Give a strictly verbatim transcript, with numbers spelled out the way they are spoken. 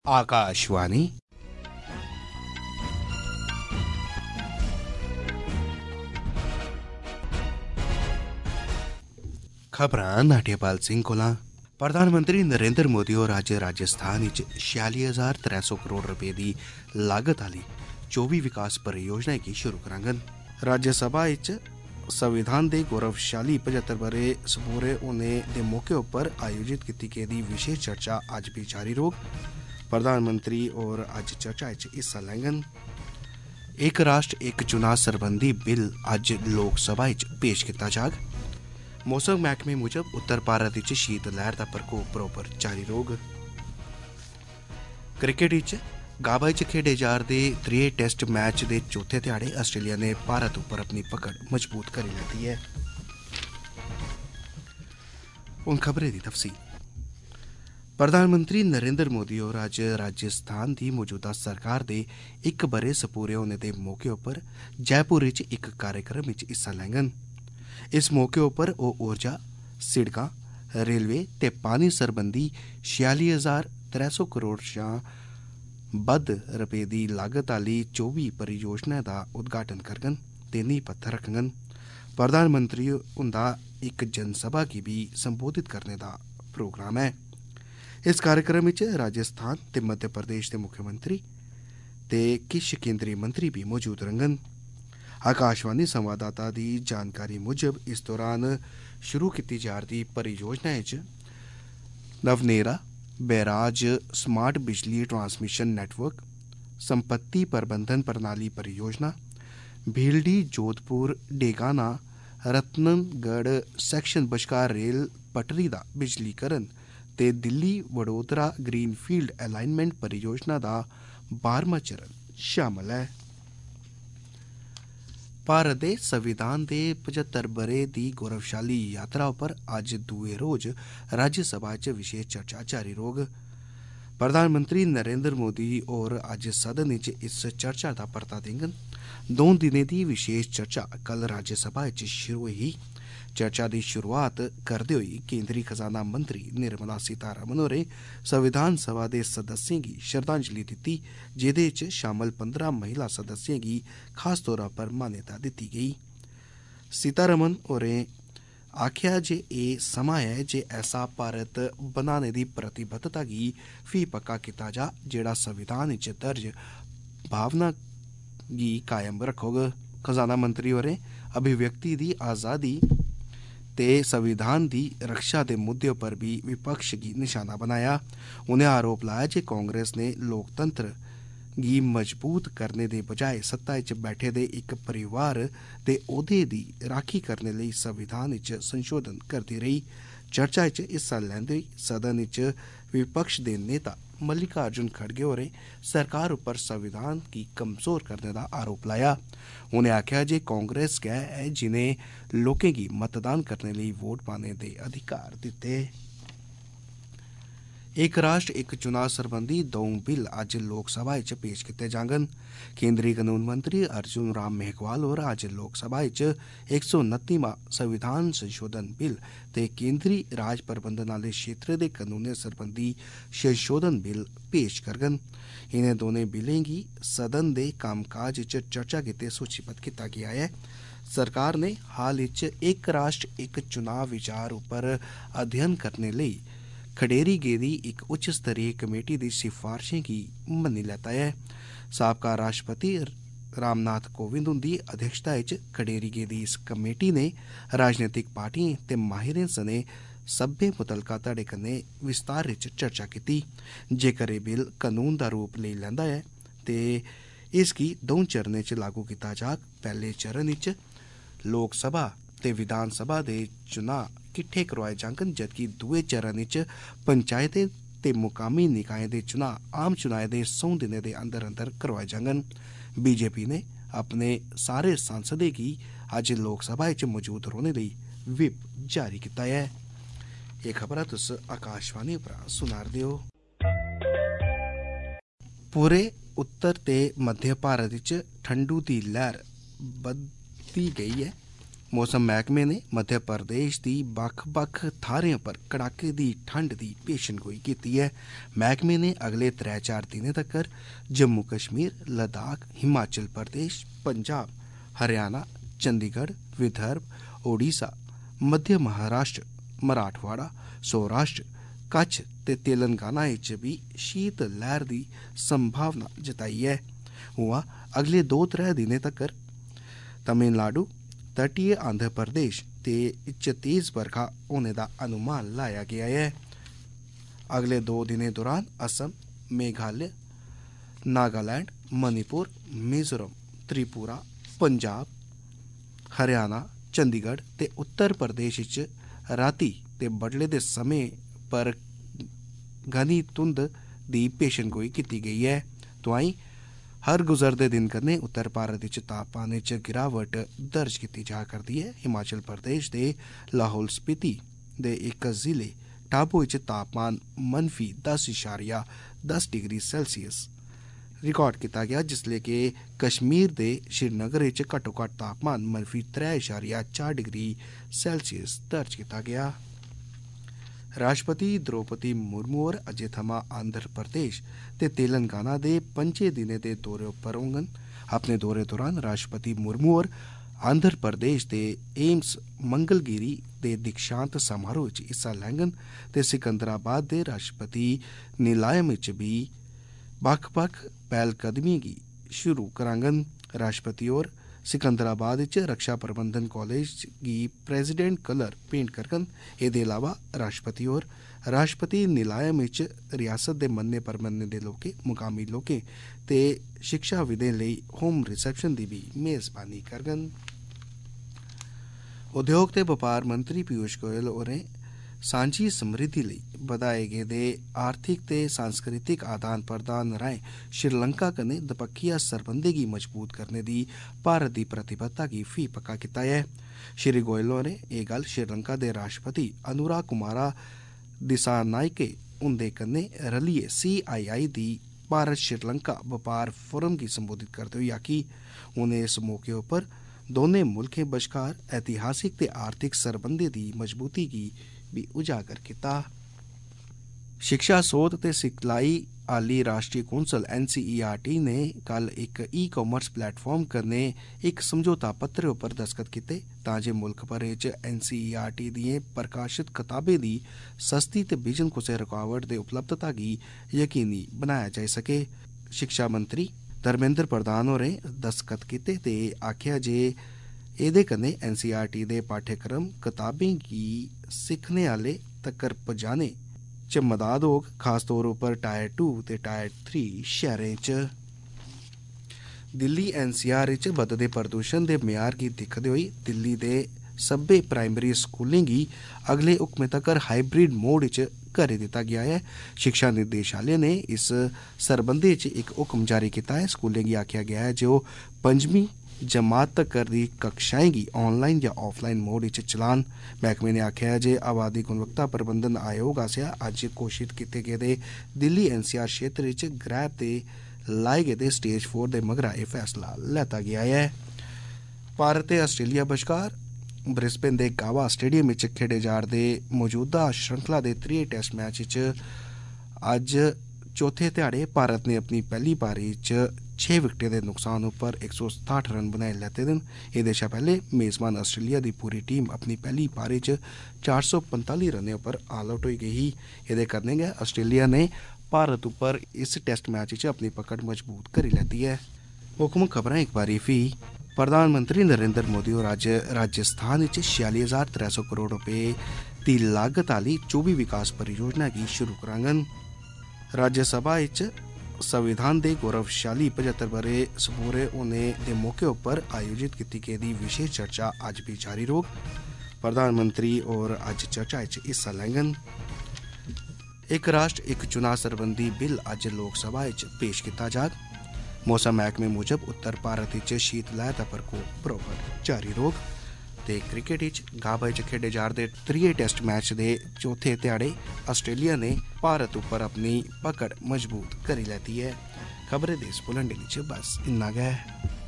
आकाशवाणी खबरां नाट्यपाल सिंह कोला। प्रधानमंत्री नरेंद्र मोदी होर अज्ज राजस्थान च छियाली हजार त्रै सौ करोड़ रपे दी लागत आह्ली चौबी विकास परियोजनाएं गी शुरू कराङन। राज्यसभा च संविधान दे गौरवशाली पचहत्तर ब'रे सबूरे होने दे मौके उप्पर आयोजित कीती गेदी विशेष चर्चा अज्ज बी जारी रौह्ग। प्रधानमंत्री होर अज्ज चर्चा च हिस्सा लैङन। इक राष्ट्र इक चुनाव सरबंधी बिल अज्ज लोकसभा च पेश कीता जाग। मौसम मैह्कमे मुजब उत्तर भारत च शीत लैह्र दा प्रकोप बरोबर जारी रौह्ग। क्रिकेट च गाबा च खेढे जा'रदे त्रिये टेस्ट मैच दे चौथे ध्याड़े आस्ट्रेलिया ने भारत उप्पर अपनी पकड़ मजबूत करी लैती ऐ। हून खबरें दी तफसील। प्रधानमंत्री नरेंद्र मोदी होर अज्ज राजस्थान दी मौजूदा सरकार दे इक ब'रे सबूरे होने दे मौके उप्पर जयपुर च इक कार्यक्रम च हिस्सा लैङन। इस मौके उप्पर ओह् ऊर्जा, सिड़कां, रेलवे ते पानी सरबंधी छियाली हजार त्रै सौ करोड़ शा बद्ध रपे दी लागत आह्ली चौबी परियोजनाएं दा उद्घाटन करङन ते नींह् पत्थर रखङन। प्रधानमंत्री हुंदा इक जनसभा गी बी संबोधित करने दा प्रोग्राम ऐ। इस कार्यक्रम च राजस्थान ते मध्य प्रदेश दे मुक्खमंत्री ते किश केंद्री मंत्री बी मौजूद रौह्ङन। आकाशवाणी संवाददाता दी जानकारी मुजब इस दौरान शुरू कीती जा'रदी परियोजनाएं च नवनेरा बैराज स्मार्ट बिजली ट्रांसमिशन नेटवर्क, संपत्ति प्रबंधन प्रणाली परियोजना, भीलडी जोधपुर डेगाना रतनगढ़ सैक्शन बश्कार रेल पटरी दा बिजलीकरण ते दिल्ली वडोदरा ग्रीनफील्ड अलाइनमेंट परियोजना दा बारहवां चरण शामल ऐ। भारत दे संविधान दे पचहत्तर ब'रे दी गौरवशाली यात्रा उप्पर अज्ज दुए रोज राज्यसभा च विशेष चर्चा जारी रौह्ग। प्रधानमंत्री नरेंद्र मोदी होर अज्ज सदन च इस चर्चा दा परता देङन। दौं दिनें दी विशेष चर्चा कल राज्यसभा च शुरू होई ही। चर्चा दी शुरुआत करदे होई केंद्री खजाना मंत्री निर्मला सीतारमण होरें संविधान सभा दे सदस्यें गी श्रद्धांजलि दित्ती, जेह्दे च शामल पंदरां महिला सदस्यें गी खास तौरा पर मान्यता दित्ती गेई। सीतारमण होरें आखेआ जे एह् समां ऐ जे ऐसा भारत बनाने दी प्रतिबद्धता गी फ्ही पक्का कीता जा जेह्ड़ा संविधान च दर्ज भावना गी कायम रक्खोग। खजाना मंत्री होरें अभिव्यक्ति दी आज़ादी ते संविधान दी रक्षा दे मुद्दे उप्पर भी विपक्ष गी निशाना बनाया। उनें आरोप लाया जे कांग्रेस ने लोकतंत्र गी मजबूत करने दे बजाय सत्ता च बैठे दे इक परिवार दे ओह्दे दी राखी करने लेई संविधान च संशोधन करदी रेही। चर्चा च हिस्सा लैंदे होई सदन च विपक्ष दे नेता मल्लिकार्जुन खड़गे होरें सरकार उप्पर संविधान गी कमजोर करने दा आरोप लाया। उनें आखेआ जे कांग्रेस गै ऐ जिनें लोकें गी मतदान करने लेई वोट पाने दे अधिकार दित्ते। इक राष्ट्र इक चुनाव सरबंधी दौं बिल अज्ज लोकसभा च पेश कीते जाङन। केंद्री कानून मंत्री अर्जुन राम मेघवाल होर अज्ज लोकसभा च इक सौ नत्तीवां संविधान संशोधन बिल ते केंद्री राज प्रबंधन आह्ले क्षेत्र दे कानूनें सरबंधी संशोधन बिल पेश करङन। इनें दौनें बिलें गी सदन दे कम्मकाज च चर्चा गित्तै सूचीबद्ध कीता गेआ ऐ। सरकार ने हाल च इक राष्ट्र इक चुनाव विचार उप्पर अध्ययन करने लेई खडेरी गेदी इक उच्च स्तरीय कमेटी दी सिफारशें गी मन्नी लैता ऐ। साबका राष्ट्रपति रामनाथ कोविंद हुंदी अध्यक्षता च खडेरी गेदी इस कमेटी ने राजनीतिक पार्टिएं ते माहिरें सने सब्भै मुतलका धड़े कन्नै विस्तार च चर्चा कीती। जेकर एह् बिल कानून दा रूप लेई लैंदा ऐ ते इसगी दौं चरणें च लागू कीता जाग। पैह्ले चरण च लोकसभा ते विधान सभा दे चुनां किट्ठे करोआए जाङन, जबकि दुए चरण च पंचायतें ते मुकामी निकाएं दे चुनां आम चुनाएं दे सौं दिनें दे अंदर अंदर करोआए जाङन। बीजेपी ने अपने सारे सांसदें गी अज्ज लोकसभा च मौजूद रौह्ने लेई व्हिप जारी कीता ऐ। एह् खबरां तुस आकाशवाणी उप्परा सुना'रदे ओ। पूरे उत्तर ते मध्य भारत च ठंडू दी लैह्र बधदी गेई ऐ। मौसम महकमे ने मध्य प्रदेश की बक्ख बक्ख थारें पर कड़ाके की ठंड की पेशनगोई की है। महकमे ने अगले त्रै चार दिनें तक्कर जम्मू कश्मीर, लद्दाख, हिमाचल प्रदेश, पंजाब, हरियाणा, चंडीगढ़, विदर्भ, ओडिशा, मध्य महाराष्ट्र, मराठवाड़ा, सौराष्ट्र, कच्छ ते तेलंगाना च भी शीत लहर की संभावना जताई है। उआं अगले दो त्रै दिनें तक्कर तमिलनाडु, तटीय आंध्र प्रदेश ते च तेज बरखा होने का अनुमान लाया गया है। अगले दो दिनें दौरान असम, मेघालय, नागालैंड, मणिपुर, मिजोरम, त्रिपुरा, पंजाब, हरियाणा, चंडीगढ़ ते उत्तर प्रदेश च राती ते बडले दे समय पर घनी धुंध दी पेशनगोई की गई है। तोआई हर गुजरदे दिन कन्नै उत्तर भारत च तापमान च गिरावट दर्ज की जा करदी है। हिमाचल प्रदेश दे लाहौल स्पीति दे इक जिले टाबो च तापमान मनफी दस इशारिया दस डिग्री सैल्सियस रिकार्ड किया गया, जिसले कि कश्मीर दे श्रीनगर च घट्टो घट्ट तापमान मनफी त्रै इशारिया चार डिग्री सैल्सियस दर्ज किया गया। राष्ट्रपति द्रौपदी मुर्मू होर अज्जै थमां आंध्र प्रदेश ते तेलंगाना दे पंजे दिनें दे दौरे उप्पर होङन। अपने दौरे दौरान राष्ट्रपति मुर्मू होर आंध्र प्रदेश दे एम्स मंगलगिरी दे दीक्षांत समारोह च हिस्सा लैङन ते सिकंदराबाद दे राष्ट्रपति निलायम च भी बक्ख बक्ख पैह्लकदमियें गी शुरू कराङन। राष्ट्रपति होर सिकंदराबाद च रक्षा प्रबंधन कॉलेज गी प्रेसिडेंट कलर पेंट करङन। एह्दे अलावा राष्ट्रपति होर राष्ट्रपति निलायम च रियासत दे मन्ने परमन्ने दे लोकें, मुकामी लोकें ते शिक्षाविदें लेई होम रिसेप्शन दी भी मेजबानी करङन। उद्योग ते बपार मंत्री पीयूष गोयल होरें सांझी समृद्धि लेई बधाए गेदे आर्थिक ते सांस्कृतिक आदान प्रदान राएं श्रीलंका कन्नै दपक्खिया सरबंधें गी मजबूत करने दी भारत दी प्रतिबद्धता गी फ्ही पक्का कीता ऐ। श्री गोयल होरें एह् गल्ल श्रीलंका दे राष्ट्रपति अनुरा कुमारा दिसानायके हुंदे कन्नै रलियै सी आई आई दी भारत श्रीलंका बपार फोरम गी संबोधित करदे होई आखी। उनें इस मौके उप्पर दौनें मुल्खें बश्कार ऐतिहासिक ते आर्थिक सरबंधें दी मजबूती गी भी उजागर किया। शिक्षा सोध ते सिखलाई आली राष्ट्रीय council N C E R T ने कल इक ई कामर्स प्लेटफार्म कन्नै इक समझौता पत्र उप्पर दस्तखत कीते तां जे मुल्ख भरै च N C E R T दियें प्रकाशित कताबें दी सस्ती ते बिजन कुसै रुकावट दे उपलब्धता गी यकीनी बनाया जाई सके। शिक्षा मंत्री धर्मेंद्र प्रधान होरें दस्तखत कीते ते आखेआ जे एह्दे कन्नै N C E R T दे पाठ्यक्रम कताबें गी सिक्खने आह्ले तक्कर पजाने च मदाद होग, खास तौर उप्पर टायर टू ते टायर थ्री शैह्रें च। दिल्ली एन सी आर च बधदे प्रदूषण दे म्यार गी दिक्खदे होई दिल्ली दे सब्भै प्राइमरी स्कूलें गी अगले हुक्में तक्कर हाइब्रिड मोड च करी दित्ता गेआ ऐ। शिक्षा निदेशालय ने इस सरबंधै च इक हुक्म जारी कीता ऐ। स्कूलें गी आखेआ गेआ ऐ जे ओह् पंजमीं जमात तक्कर दी कक्षाएं गी ऑनलाइन जां ऑफलाइन मोड च चलान। मैह्कमे ने आखेआ जे आबादी गुणवत्ता प्रबंधन आयोग आसेआ अज्ज घोशित कीते गेदे दिल्ली एन सी आर क्षेत्र च ग्रैह ते लाए गेदे स्टेज फोर दे मगरा एह् फैसला लैता गेआ ऐ। भारत ते आस्ट्रेलिया बश्कार ब्रिस्बेन दे गावा स्टेडियम च खेडे जा'रदे मौजूदा श्रृंखला दे त्रीये टेस्ट मैच च अज्ज चौथे ध्याड़े भारत ने अपनी पैह्ली पारी च छे विकेटें दे नुकसान उप्पर इक सौ सताह्ठ रन बनाई लैते दे न। एह्दे शा पैह्ले मेजबान आस्ट्रेलिया दी पूरी टीम अपनी पैह्ली पारी च चार सौ पंताली रनें उप्पर ऑल आउट होई गेई ही। एह्दे कन्नै गै आस्ट्रेलिया ने भारत उप्पर इस टेस्ट मैच च अपनी पकड़ मजबूत करी लैती ऐ। हुकम खबरां इक बारी फ्ही प्रधानमंत्री नरेंद्र मोदी होर अज्ज राजस्थान च छियाली हजार त्रै सौ करोड़ रपेऽ दी लागत आह्ली चौबी विकास परियोजना गी शुरू कराङन। राज्यसभा च संविधान दे गौरवशाली पचहत्तर ब'रे सबूरे होने दे मौके उप्पर आयोजित कीती गेदी विशेष चर्चा अज्ज भी जारी रौह्ग। प्रधानमंत्री होर अज्ज चर्चा च हिस्सा लैङन। इक राष्ट्र इक चुनाव सरबंधी बिल अज्ज लोकसभा च पेश कीता जाग। मौसम मैह्कमे मूजब उत्तर भारत च शीत लैह्र दा प्रकोप बरोबर जारी रौह्ग। ते क्रिकेट च गाबा च खेडे जा'रदे त्रीये टेस्ट मैच दे चौथे ध्याड़े आस्ट्रेलिया ने भारत उप्पर अपनी पकड़ मजबूत करी लैती ऐ। खबरें दे इस बुलेटिन च बस इन्ना गै।